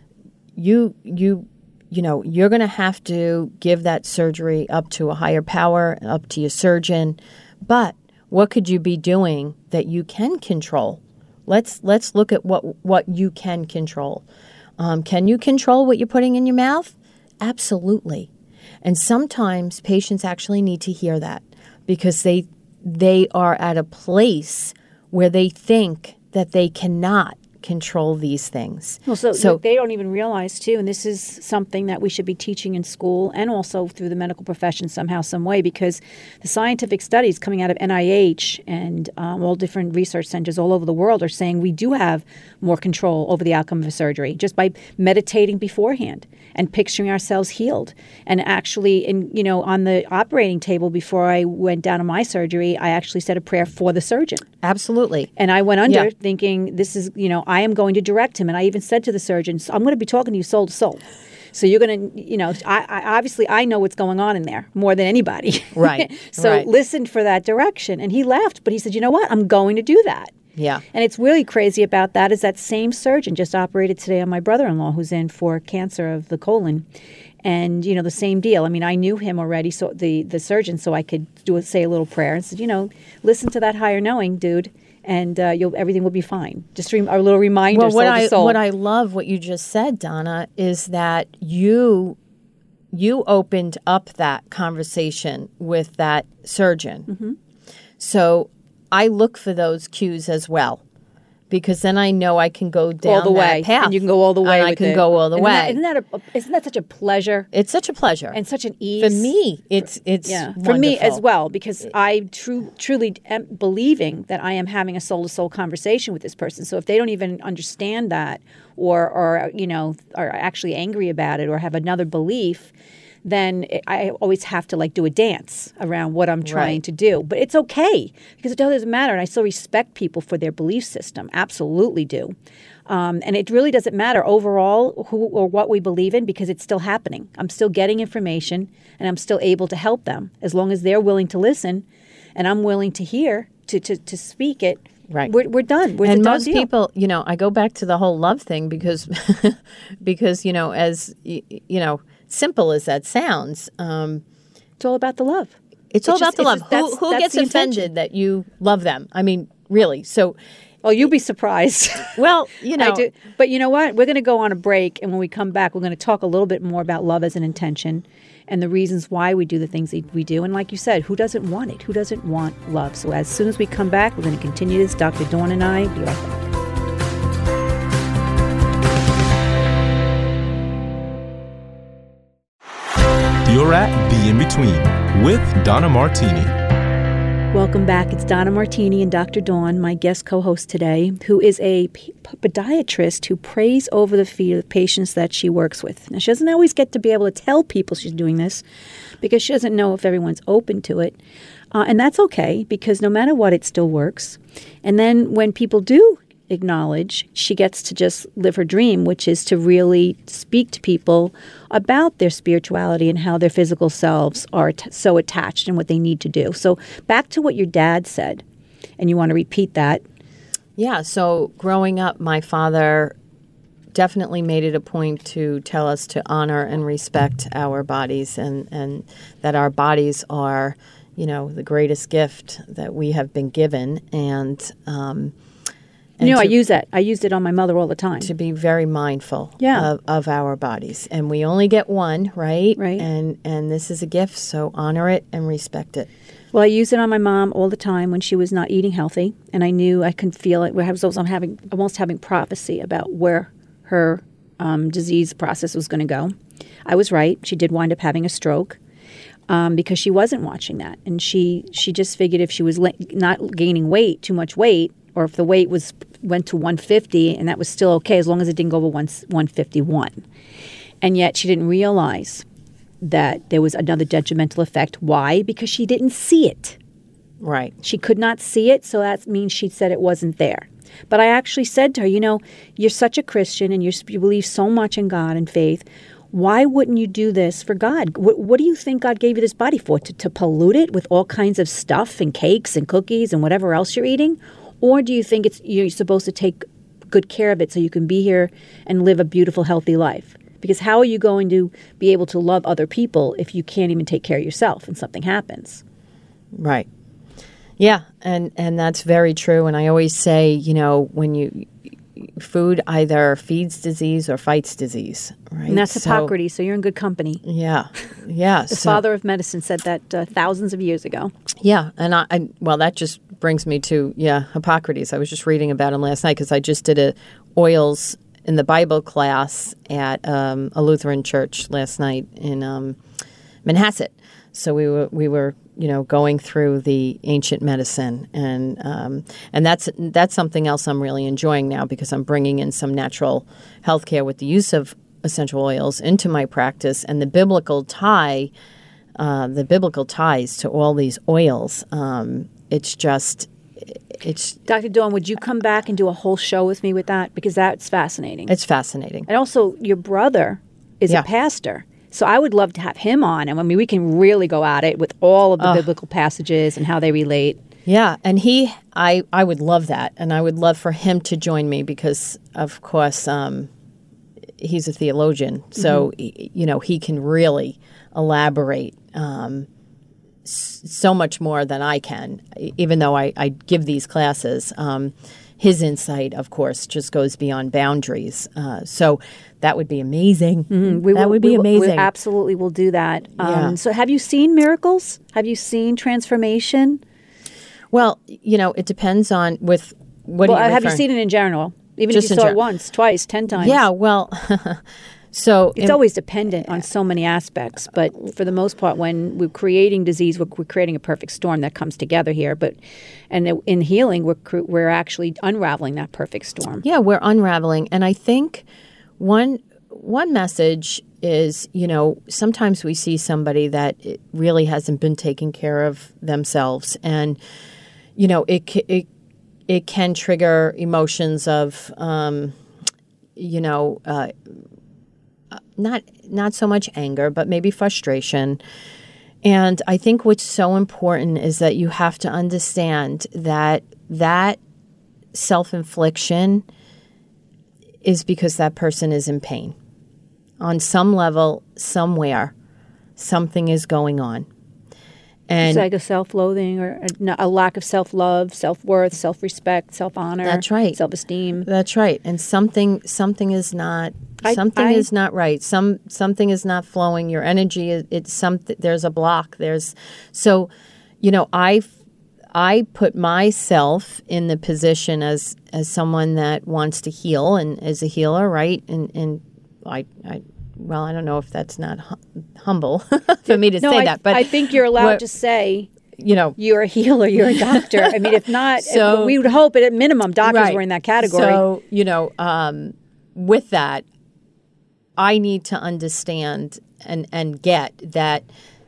you, you, you know, you're going to have to give that surgery up to a higher power, up to your surgeon. But what could you be doing that you can control? Let's let's look at what what you can control. Um, can you control what you're putting in your mouth? Absolutely. And sometimes patients actually need to hear that because they they are at a place where they think that they cannot control these things. Well, so, so they don't even realize, too, and this is something that we should be teaching in school and also through the medical profession somehow, some way, because the scientific studies coming out of N I H and um, all different research centers all over the world are saying we do have more control over the outcome of a surgery just by meditating beforehand and picturing ourselves healed. And actually, in you know, on the operating table before I went down to my surgery, I actually said a prayer for the surgeon. Absolutely. And I went under yeah. thinking, this is, you know, I am going to direct him. And I even said to the surgeon, I'm going to be talking to you soul to soul. So you're going to, you know, I, I obviously I know what's going on in there more than anybody. Right. So right. listen for that direction. And he laughed, but he said, you know what? I'm going to do that. Yeah. And it's really crazy about that is that same surgeon just operated today on my brother-in-law who's in for cancer of the colon. And, you know, the same deal. I mean, I knew him already, so the, the surgeon, so I could do a, say a little prayer and said, you know, listen to that higher knowing, dude, and uh, you'll everything will be fine. Just re- a little reminder, well, what soul I, to soul. What I love, what you just said, Donna, is that you you opened up that conversation with that surgeon. Mm-hmm. So I look for those cues as well, because then I know I can go down all the that way, path. and you can go all the way. And I with can it. go all the isn't way. That, isn't that a, isn't that such a pleasure? It's such a pleasure and such an ease for me. It's it's yeah wonderful. for me as well, because I true truly am believing that I am having a soul to soul conversation with this person. So if they don't even understand that, or or you know, are actually angry about it, or have another belief, then I always have to like do a dance around what I'm trying Right. to do. But it's okay, because it doesn't matter. And I still respect people for their belief system. Absolutely do. Um, and it really doesn't matter overall who or what we believe in, because it's still happening. I'm still getting information, and I'm still able to help them as long as they're willing to listen and I'm willing to hear, to, to, to speak it. Right. We're, we're done. We're And the done most deal. people, you know, I go back to the whole love thing because, because you know, as y- you know, simple as that sounds, um, It's all about the love. it's all It's about just- the it's love. just- Who, that's- who that's gets the intention. offended that you love them? I mean, really. So, Oh, you'll be surprised. well, you know, I do. But you know what? We're going to go on a break, and when we come back, we're going to talk a little bit more about love as an intention and the reasons why we do the things that we do. And like you said, who doesn't want it? Who doesn't want love? So as soon as we come back, we're going to continue this. Doctor Dawn and I, be right back. You're at The In-Between with Donna Martini. Welcome back. It's Donna Martini and Doctor Dawn, my guest co-host today, who is a p- podiatrist who prays over the feet of the patients that she works with. Now, she doesn't always get to be able to tell people she's doing this because she doesn't know if everyone's open to it. Uh, and that's okay, because no matter what, it still works. And then when people do acknowledge, she gets to just live her dream, which is to really speak to people about their spirituality and how their physical selves are t- so attached and what they need to do. So back to what your dad said, and you want to repeat that. yeah. So growing up, my father definitely made it a point to tell us to honor and respect our bodies, and, and that our bodies are, you know, the greatest gift that we have been given. And, um, and You know, to, I use that. I used it on my mother all the time. to be very mindful Yeah. of, of our bodies. And we only get one, right? Right. And, and this is a gift, so honor it and respect it. Well, I used it on my mom all the time when she was not eating healthy, and I knew I could feel it. I was almost having, almost having prophecy about where her um, disease process was going to go. I was right. She did wind up having a stroke um, because she wasn't watching that, and she she just figured if she was la- not gaining weight, too much weight, or if the weight was went to one fifty, and that was still okay as long as it didn't go over one fifty-one. And yet she didn't realize that there was another detrimental effect. Why? Because she didn't see it. Right. She could not see it, so that means she said it wasn't there. But I actually said to her, you know, you're such a Christian and you're, you believe so much in God and faith. Why wouldn't you do this for God? What, what do you think God gave you this body for? To, to pollute it with all kinds of stuff and cakes and cookies and whatever else you're eating? Or do you think it's you're supposed to take good care of it so you can be here and live a beautiful, healthy life? Because how are you going to be able to love other people if you can't even take care of yourself and something happens? Right. Yeah, and, and that's very true. And I always say, you know, when you food either feeds disease or fights disease, right? And that's So- Hippocrates, so you're in good company. Yeah, yeah. The so- father of medicine said that uh, thousands of years ago. Yeah, and I, I well, that just brings me to yeah, Hippocrates. I was just reading about him last night because I just did a oils in the Bible class at um, a Lutheran church last night in um, Manhasset. So we were we were you know going through the ancient medicine, and um, and that's that's something else I'm really enjoying now because I'm bringing in some natural healthcare with the use of essential oils into my practice, and the biblical tie, uh, the biblical ties to all these oils. Um, it's just it's Doctor Dawn, would you come back and do a whole show with me with that? Because that's fascinating. it's fascinating. And also, your brother is Yeah. a pastor. So I would love to have him on. And I mean, we can really go at it with all of the biblical passages and how they relate. Yeah, and he, I, I would love that, and I would love for him to join me because, of course, um, he's a theologian, so y- you know he can really elaborate um, s- so much more than I can. e- Even though I, I give these classes, um, his insight, of course, just goes beyond boundaries. Uh, so that would be amazing. We that will- would be we will- amazing. We absolutely will do that. Um, Yeah. So have you seen miracles? Have you seen transformation? Well, you know, it depends on with what well, are you have you referring- seen it in general? Even Just if you in saw it gen- once, twice, ten times. Yeah, well, so It's in- always dependent on so many aspects, but for the most part, when we're creating disease, we're, we're creating a perfect storm that comes together here. But and in healing, we're cr- we're actually unraveling that perfect storm. yeah, we're unraveling, and I think one one message is, you know, sometimes we see somebody that it really hasn't been taking care of themselves, and you know, it ca- it it can trigger emotions of, um, you know. Uh, Not not so much anger, but maybe frustration. And I think what's so important is that you have to understand that that self-infliction is because that person is in pain. On some level, somewhere, something is going on. And It's like a self-loathing or a, a lack of self-love, self-worth, self-respect, self-honor. That's right. Self-esteem. That's right. And something something is not I- something I- is not right. Some something is not flowing. Your energy is it's something. There's a block. There's so, you know, I I put myself in the position as as someone that wants to heal and as a healer, right? And and I I. Well, I don't know if that's not hum- humble for me to No, say I, that, but I think you're allowed what- to say you know, you're a healer, you're a doctor. I mean, if not, So- we would hope at minimum doctors Right. were in that category. So, you know, um, with that, I need to understand and, and get that,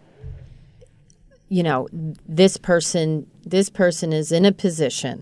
you know, this person, this person is in a position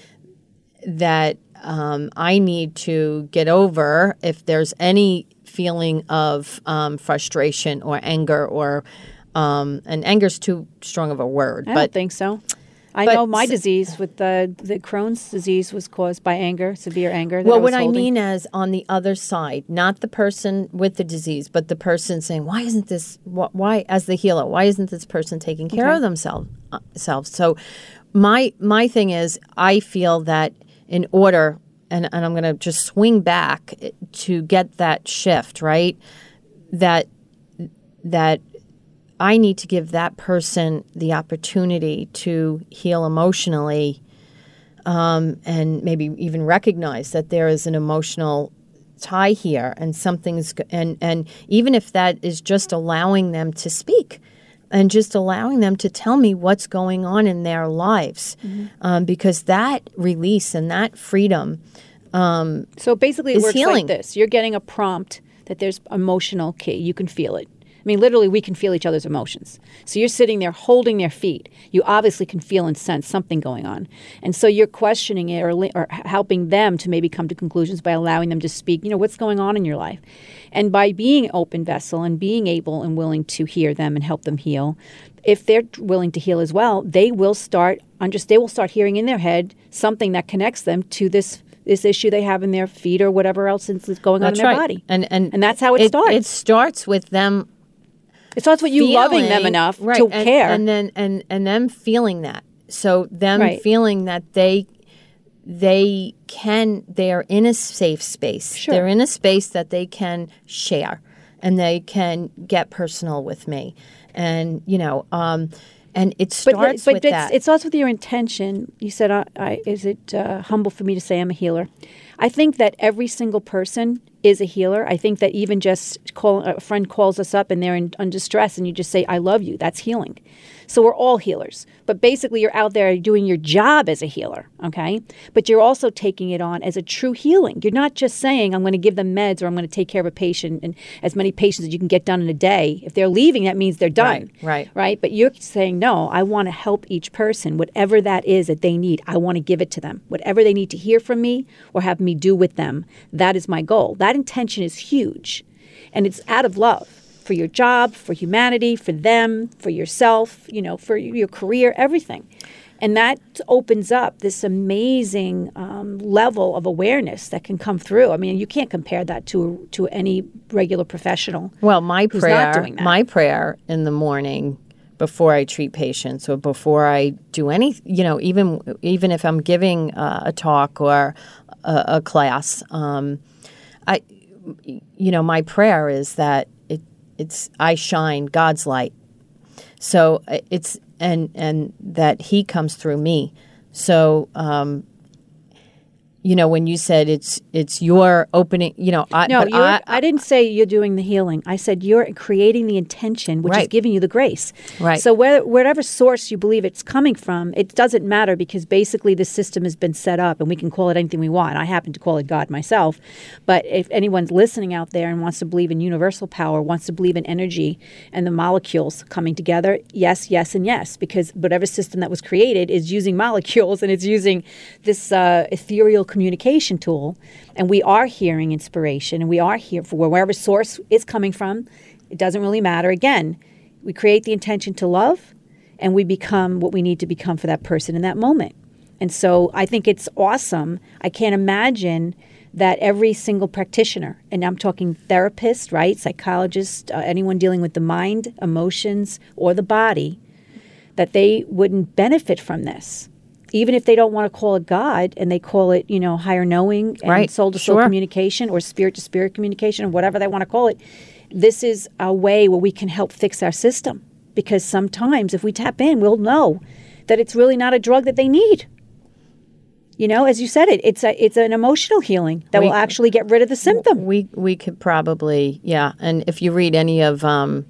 that um, I need to get over if there's any feeling of um, frustration or anger or, um, and anger's too strong of a word, I but don't think so. I but know my s- disease with the the Crohn's disease was caused by anger, severe anger. That well, I was what I holding. mean is on the other side, not the person with the disease, but the person saying, "Why isn't this? wh- Why, as the healer, why isn't this person taking care Okay. of themselves?" Uh, selves? So, my my thing is, I feel that in order, and, and I'm going to just swing back to get that shift, right? That that I need to give that person the opportunity to heal emotionally. Um, and maybe even recognize that there is an emotional tie here and something's and and even if that is just allowing them to speak and just allowing them to tell me what's going on in their lives, mm-hmm. um, because that release and that freedom um, So basically, it is works healing. like this: you're getting a prompt that there's emotional key. You can feel it. I mean, literally, we can feel each other's emotions. So you're sitting there holding their feet. You obviously can feel and sense something going on. And so you're questioning it or, li- or helping them to maybe come to conclusions by allowing them to speak, you know, what's going on in your life. And by being an open vessel and being able and willing to hear them and help them heal, if they're willing to heal as well, they will start, just, they will start hearing in their head something that connects them to this this issue they have in their feet or whatever else is going That's on in their right. body. And, and and that's how it, it starts. It starts with them It starts with you loving them feeling- enough right, to and, care. and then and and them feeling that. So them Right. feeling that they they can they are in a safe space. Sure. They're in a space that they can share and they can get personal with me. And you know, um, and it but starts but with it's, that. it starts with your intention. You said, I, I, "Is it uh, humble for me to say I'm a healer?" I think that every single person is a healer. I think that even just call, a friend calls us up and they're in, in distress, and you just say, "I love you." That's healing. So we're all healers. But basically, you're out there doing your job as a healer, okay? But you're also taking it on as a true healing. You're not just saying, "I'm going to give them meds," or "I'm going to take care of a patient," and as many patients as you can get done in a day. If they're leaving, that means they're done. Right, right. Right? But you're saying, no, I want to help each person, whatever that is that they need. I want to give it to them. Whatever they need to hear from me or have me do with them, that is my goal. That intention is huge. And it's out of love for your job, for humanity, for them, for yourself, you know, for your career, everything. And that opens up this amazing um, level of awareness that can come through. I mean, you can't compare that to to any regular professional. Well, my who's prayer, not doing that. my prayer in the morning before I treat patients or before I do any, you know, even even if I'm giving uh, a talk or a, a class, um, I, you know, my prayer is that it it's I shine God's light. So it's and and that He comes through me. So um, you know, when you said it's it's your opening, you know, I, No, but you're, I, I didn't say you're doing the healing. I said you're creating the intention, which is Right. giving you the grace. Right. So where, wherever source you believe it's coming from, it doesn't matter because basically the system has been set up and we can call it anything we want. I happen to call it God myself. But if anyone's listening out there and wants to believe in universal power, wants to believe in energy and the molecules coming together, yes, yes, and yes, because whatever system that was created is using molecules and it's using this uh, ethereal communication tool. And we are hearing inspiration, and we are here for wherever source is coming from. It doesn't really matter. Again, we create the intention to love, and we become what we need to become for that person in that moment. And so I think it's awesome. I can't imagine that every single practitioner, and I'm talking therapist, right, psychologist, uh, anyone dealing with the mind, emotions, or the body, that they wouldn't benefit from this. Even if they don't want to call it God and they call it, you know, higher knowing and Right. soul to soul Sure. communication or spirit to spirit communication or whatever they want to call it, this is a way where we can help fix our system. Because sometimes if we tap in, we'll know that it's really not a drug that they need. You know, as you said it, it's a it's an emotional healing that We- will actually get rid of the symptom. we we could probably, yeah. And if you read any of um,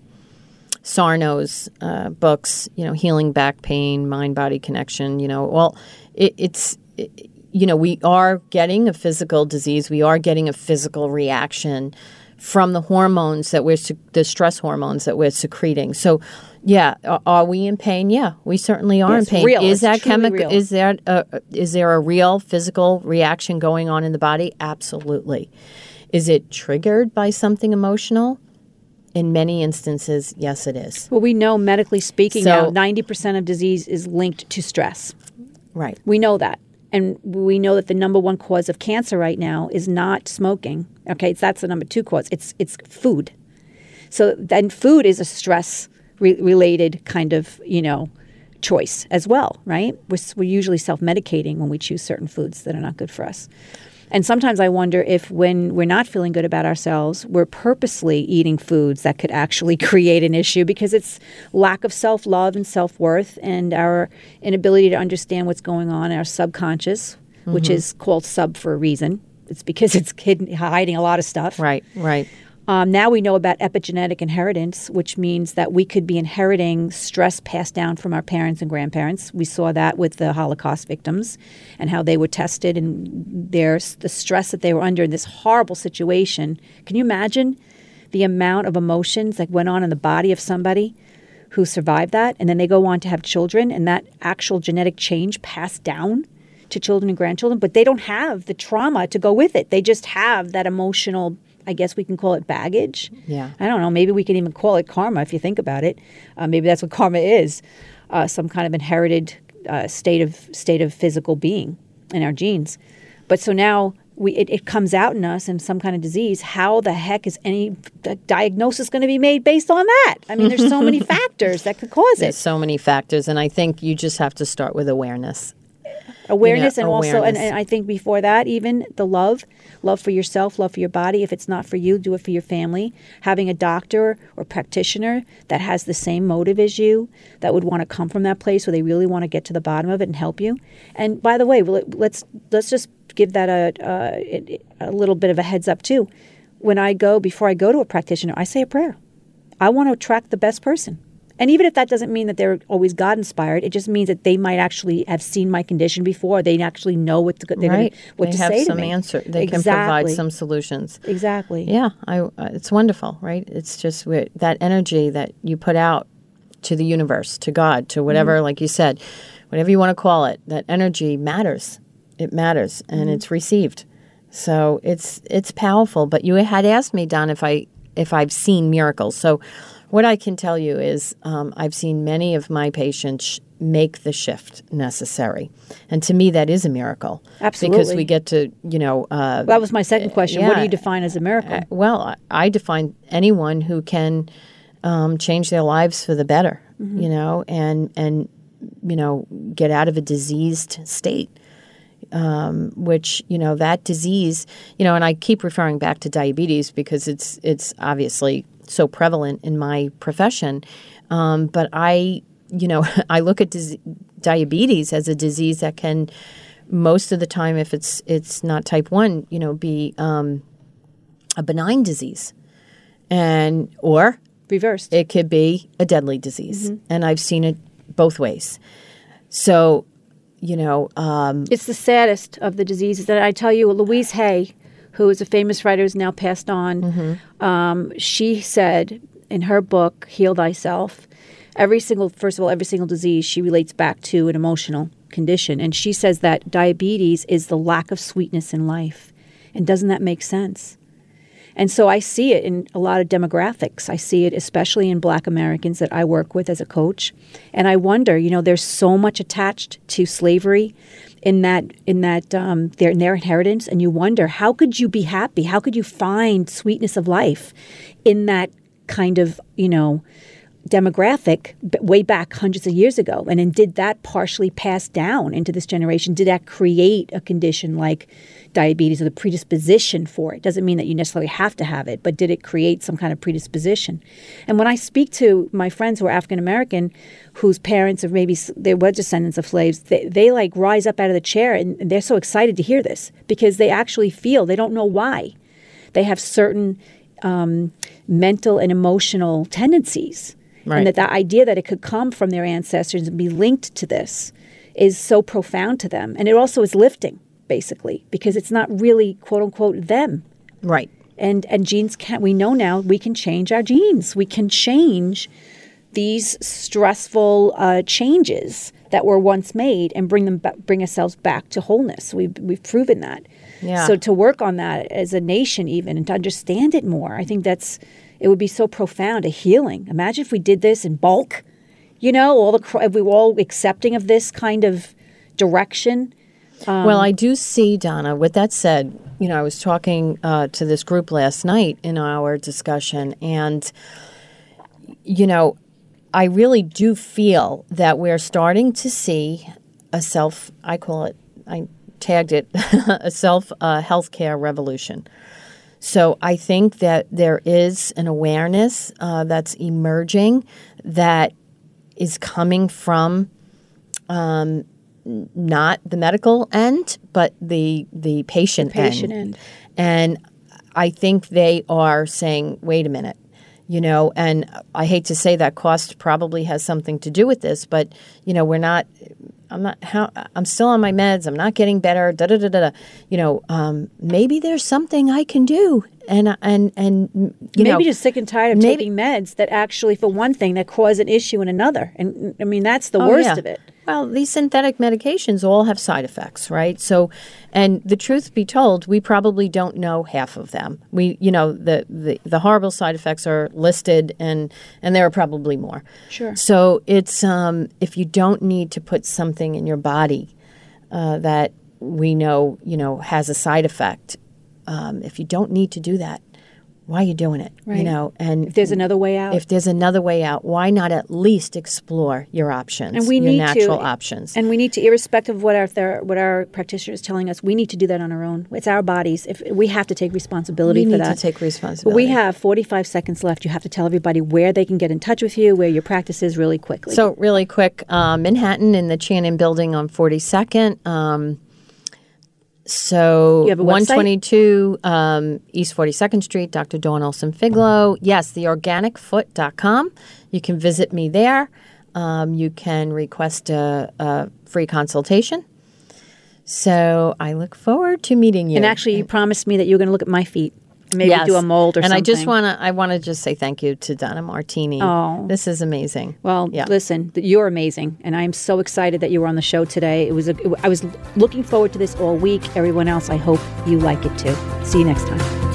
Sarno's uh, books, you know, Healing Back Pain, Mind Body Connection, you know, well, it, it's, it, you know, we are getting a physical disease. We are getting a physical reaction from the hormones that we're, sec- the stress hormones that we're secreting. So, yeah, are, are we in pain? Yeah, we certainly are Yeah, in it's pain. real. Is It's that truly chemical? real. Is that a, is there a real physical reaction going on in the body? Absolutely. Is it triggered by something emotional? In many instances, yes, it is. Well, we know medically speaking So- now, ninety percent of disease is linked to stress. Right. We know that. And we know that the number one cause of cancer right now is not smoking. Okay, so that's the number two cause. It's it's food. So then food is a stress re- related kind of, you know, choice as well, right? We're, s- we're usually self-medicating when we choose certain foods that are not good for us. And sometimes I wonder if when we're not feeling good about ourselves, we're purposely eating foods that could actually create an issue because it's lack of self-love and self-worth and our inability to understand what's going on in our subconscious, mm-hmm. which is called sub for a reason. It's because it's hidden, hiding a lot of stuff. Right, right. Um, now we know about epigenetic inheritance, which means that we could be inheriting stress passed down from our parents and grandparents. We saw that with the Holocaust victims and how they were tested and their, the stress that they were under in this horrible situation. Can you imagine the amount of emotions that went on in the body of somebody who survived that? And then they go on to have children and that actual genetic change passed down to children and grandchildren, but they don't have the trauma to go with it. They just have that emotional, I guess we can call it baggage. Yeah. I don't know. Maybe we can even call it karma if you think about it. Uh, maybe that's what karma is, uh, some kind of inherited uh, state of state of physical being in our genes. But so now we it, it comes out in us in some kind of disease. How the heck is any diagnosis going to be made based on that? I mean, there's so many factors that could cause There's it. so many factors, and I think you just have to start with awareness. Awareness You know, and also, and, awareness. and I think before that, even the love, love for yourself, love for your body. If it's not for you, do it for your family. Having a doctor or practitioner that has the same motive as you, that would want to come from that place where they really want to get to the bottom of it and help you. And by the way, well, let's let's just give that a, a a little bit of a heads up too. When I go, before I go to a practitioner, I say a prayer. I want to attract the best person. And even if that doesn't mean that they're always God-inspired, it just means that they might actually have seen my condition before. They actually know what to, they're Right. gonna, what they to have say some to me. answer. They exactly. can provide some solutions. Exactly. Yeah, I, uh, it's wonderful, right? It's just wi- that energy that you put out to the universe, to God, to whatever, Mm-hmm. like you said, whatever you want to call it, that energy matters. It matters, and Mm-hmm. it's received. So it's it's powerful. But you had asked me, Don, if I if I've seen miracles. So what I can tell you is um, I've seen many of my patients sh- make the shift necessary, and to me that is a miracle. Because Absolutely. we get to, you know. Uh, That was my second question. What do yeah. you define as a miracle? Uh, well, I, I define anyone who can um, change their lives for the better, Mm-hmm. you know, and and you know get out of a diseased state. Um, which you know that disease, you know, and I keep referring back to diabetes because it's it's obviously so prevalent in my profession. Um, but I, you know, I look at dis- diabetes as a disease that can most of the time, if it's it's not type one, you know, be um, a benign disease, and or reversed. It could be a deadly disease, mm-hmm. and I've seen it both ways. So, you know, um, it's the saddest of the diseases that I tell you. Louise Hay, who is a famous writer, who's now passed on. Mm-hmm. Um, she said in her book, Heal Thyself, every single, first of all, every single disease she relates back to an emotional condition. And she says that diabetes is the lack of sweetness in life. And doesn't that make sense? And so I see it in a lot of demographics. I see it especially in Black Americans that I work with as a coach. And I wonder, you know, there's so much attached to slavery in that in that um, their, in their inheritance. And you wonder, how could you be happy? How could you find sweetness of life in that kind of, you know, demographic way back hundreds of years ago? And then did that partially pass down into this generation? Did that create a condition like diabetes or the predisposition for it? Doesn't mean that you necessarily have to have it, but did it create some kind of predisposition? And when I speak to my friends who are African American, whose parents are maybe they were descendants of slaves, they, they like rise up out of the chair and, and they're so excited to hear this because they actually feel, they don't know why, they have certain um, mental and emotional tendencies. Right. And that the idea that it could come from their ancestors and be linked to this is so profound to them. And it also is lifting, basically, because it's not really, quote unquote, them. Right. And and genes can we know now we can change our genes. We can change these stressful uh, changes that were once made and bring them ba- bring ourselves back to wholeness. We've we've proven that. Yeah. So to work on that as a nation, even, and to understand it more, I think that's it would be so profound, a healing. Imagine if we did this in bulk. You know, all the if we were all accepting of this kind of direction. Um, well, I do see, Donna, with that said, you know, I was talking uh, to this group last night in our discussion, and, you know, I really do feel that we're starting to see a self, I call it, I tagged it, a self uh, healthcare revolution. So I think that there is an awareness uh, that's emerging that is coming from um, not the medical end, but the the patient, the patient end. end. And I think they are saying, wait a minute, you know, and I hate to say that cost probably has something to do with this, but, you know, we're not, I'm not, how, I'm still on my meds, I'm not getting better, da da da da da. You know, um, maybe there's something I can do. And, and, and you maybe know. Maybe just sick and tired of maybe, taking meds that actually, for one thing, that cause an issue in another. And, I mean, that's the oh, worst yeah. of it. Well, these synthetic medications all have side effects, right? So, and the truth be told, we probably don't know half of them. We, you know, the, the, the horrible side effects are listed, and, and there are probably more. Sure. So it's, um, if you don't need to put something in your body uh, that we know, you know, has a side effect, um, if you don't need to do that, why are you doing it? Right. You know, and if there's another way out, if there's another way out, why not at least explore your options, and we your need natural to, options? And we need to, irrespective of what our ther- what our practitioner is telling us, we need to do that on our own. It's our bodies. If we have to take responsibility we for need that. to take responsibility. But we have forty-five seconds left. You have to tell everybody where they can get in touch with you, where your practice is, really quickly. So really quick, uh, Manhattan in the Channon Building on forty-second. Um, So one twenty-two um, East forty-second Street, Doctor Dawn Olson Figlow. Yes, the organic foot dot com. You can visit me there. Um, you can request a, a free consultation. So I look forward to meeting you. And actually, you promised me that you were going to look at my feet. Maybe yes. do a mold or and something. And I just want to I want to just say thank you to Donna Martini. Oh. This is amazing. Well, yeah. Listen, you're amazing. And I'm so excited that you were on the show today. It was a, I was looking forward to this all week. Everyone else, I hope you like it too. See you next time.